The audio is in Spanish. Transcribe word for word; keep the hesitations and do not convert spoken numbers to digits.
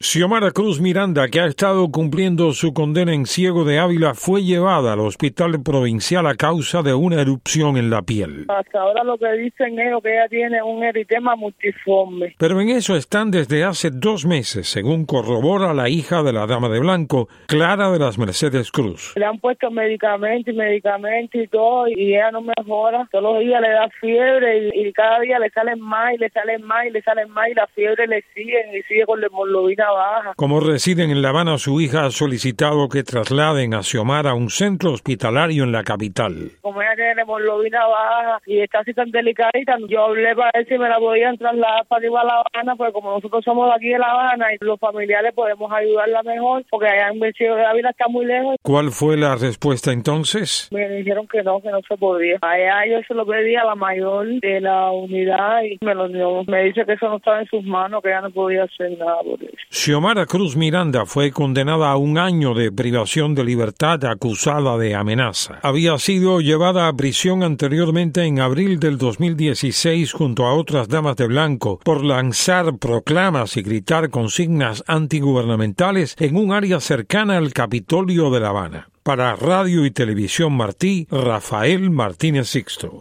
Xiomara Cruz Miranda, que ha estado cumpliendo su condena en Ciego de Ávila, fue llevada al hospital provincial a causa de una erupción en la piel. Hasta ahora lo que dicen es que ella tiene un eritema multiforme. Pero en eso están desde hace dos meses, según corrobora la hija de la dama de blanco, Clara de las Mercedes Cruz. Le han puesto medicamentos y medicamentos y todo, y ella no mejora. Todos los días le da fiebre y, y cada día le salen más y le salen más y le salen más y la fiebre le sigue y sigue con la hemoglobina baja. Como residen en La Habana, su hija ha solicitado que trasladen a Xiomara a un centro hospitalario en la capital. Como ella tiene la hemoglobina baja y está así tan delicadita, yo hablé para ver si me la podían trasladar para arriba a La Habana, porque como nosotros somos de aquí de La Habana y los familiares podemos ayudarla mejor, porque allá en Ciego de Ávila está muy lejos. ¿Cuál fue la respuesta entonces? Me dijeron que no, que no se podía. Allá yo se lo pedí a la mayor de la unidad y me lo dio. Me dice que eso no estaba en sus manos, que ella no podía hacer nada por eso. Xiomara Cruz Miranda fue condenada a un año de privación de libertad acusada de amenaza. Había sido llevada a prisión anteriormente en abril del dos mil dieciséis junto a otras damas de blanco por lanzar proclamas y gritar consignas antigubernamentales en un área cercana al Capitolio de La Habana. Para Radio y Televisión Martí, Rafael Martínez Sixto.